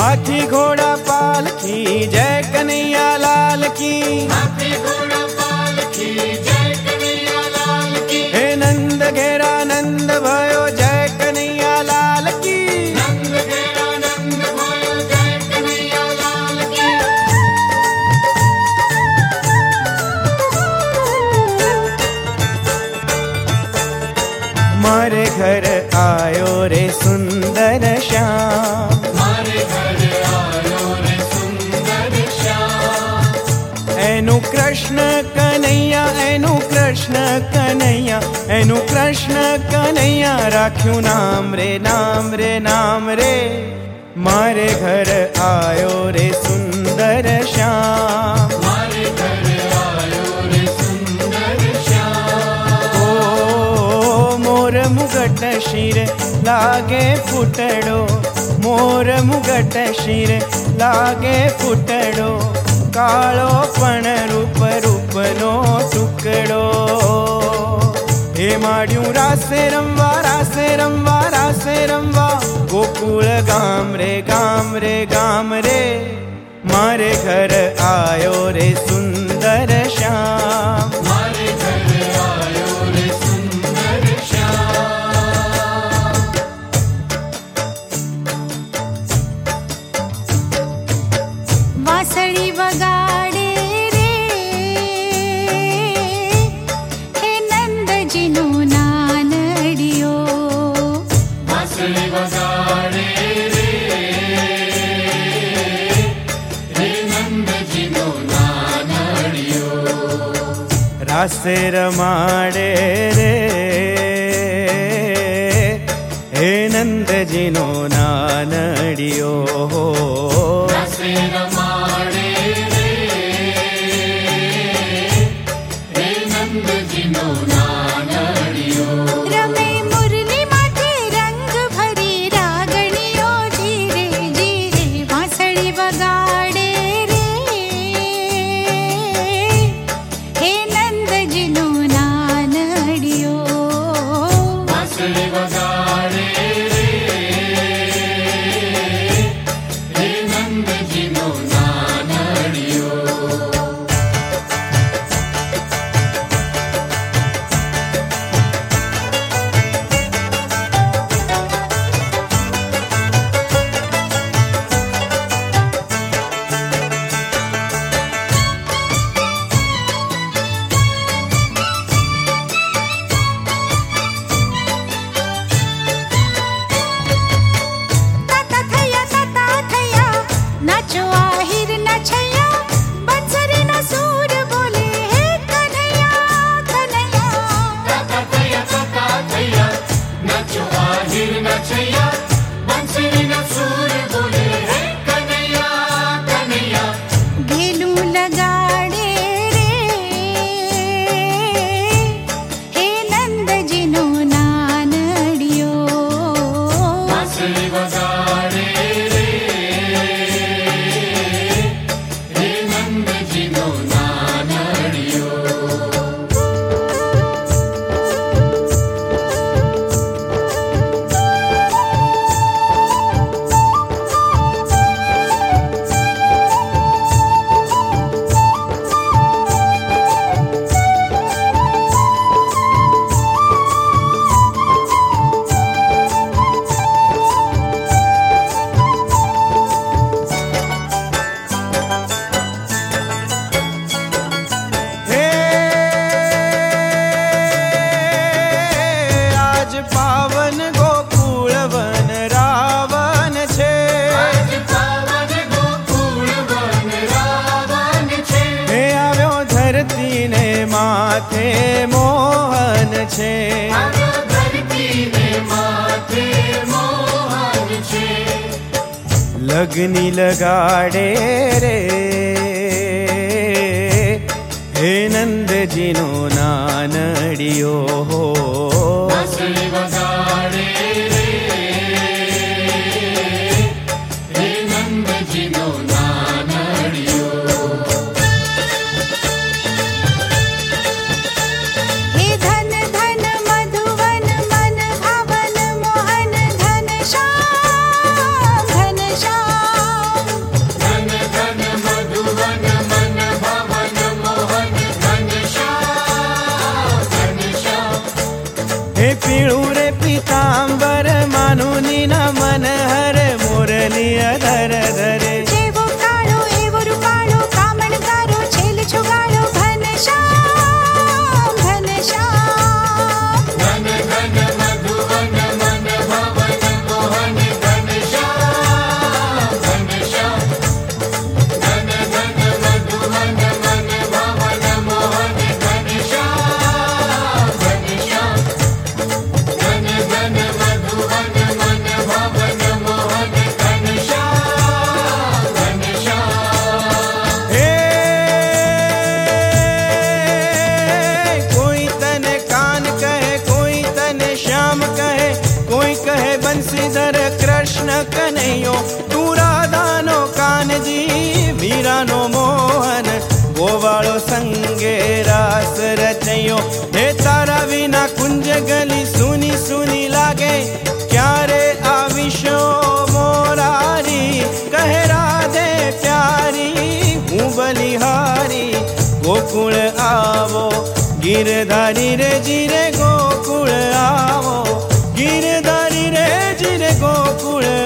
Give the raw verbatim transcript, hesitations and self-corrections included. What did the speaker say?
हाथी घोड़ा पालकी जय कन्हैया लाल की, हाथी घोड़ा पालकी जय कन्हैया लाल की। हे नंद घेरा नंद भयो जय कन्हैया लाल की, नंद घेरा नंद भयो जय कन्हैया लाल की। मारे घर आयो रे सुंदर श्याम, मारे घर आयो रे सुंदर श्याम। एनु कृष्ण कन्हैया एनु कृष्ण कन्हैया एनु कृष्ण कन्हैया राख्यू नाम रे नाम रे नाम रे। मारे घर आयो रे सुंदर श्याम, मारे घर आयो रे सुंदर श्याम। ओ मोर मुगट शिर लागे फुटड़ो, मोर मुगट शिर लागे फुटड़ो, कालो पण रूप रूपनो टुकड़ो। हे माड्यू रासे रमवा रासे रमवा रासे रमवा, गोकुल गाम रे गाम रे गाम रे। मारे घर आयो रे सुंदर श्याम, मारे घर आयो रे सुंदर श्याम। वासळी वगाडे रे हे नंदजीनो नानडियो, वासळी वगाडे रे हे नंदजीनो नानडियो। रासे रमाडे रे हे नंदजीनो नानडियो, रासे रमाडे रे हे नंदजीनो नानडियो। रमे मुरली माथे रंग भरी रागणियो, जीरे जीरे वासळी वगाडे रे हे नंदजीनो नानडियो, वासळी वगाडे रे हे नंदजीनो नानडियो। ताता थैया ताता थैया नाचो आहिर नछैया, बंसरी न सूर बोले हे कन्हैया कन्हैया। ताता थैया ताता थैया नचो आहिर नचैया, बंसरी न सूर बोले हे कन्हैया कन्हैया। घेलू लगाड़े रे हे नंदजीनो नानडियो, वासळी वगाडे रे हे नंदजीनो नानडियो। हे आज पावन गोकुल वन रावण छे, आज पावन गोकुल वन रावण छे, हे આવ્યો धरती ने माथे मोहन छे। આવ્યો ધરતીને માથે મોહન છે। लगनी लगाड़े रे हे नंदजीनो नानडियो, વાસળી વગાડે રે હે નંદજીનો નાનડિયો। हे धन धन मधुवन मन भावन मोहन घन श्याम घन श्याम। વિના મન હરે મુરલી અધર ધરે જેવો કાળો એવો રૂપાળો કામણકારો છેલ છુગાડો ઘનશ્યામ ઘનશ્યામ ધન ધન મધુવન મન ભવન મોહન ઘનશ્યામ ઘનશ્યામ ધન ધન મધુવન મન ભવન મોહન ઘનશ્યામ ઘનશ્યામ ધન ધન મધુવન મન ભવન મોહન ઘનશ્યામ ઘનશ્યામ હે કોઈ તને કાન કહે કોઈ તને શ્યામ કહે કોઈ કહે બંસીધર કૃષ્ણ કનૈયો તું રાધાનો કાનજી મીરાનો મોહન ગોવાળો સંગે રાસ રચૈયો હે તારા વિના કુંજ ગલી સુની સુની લાગે ક્યારે આવીશો મોરારી કહે રાધે પ્યારી હું બલિહારી ગોકુળ આવો ગીરધારી રે જીરે ગોકુળ આવો ગીરધારી રે જીરે ગોકુળ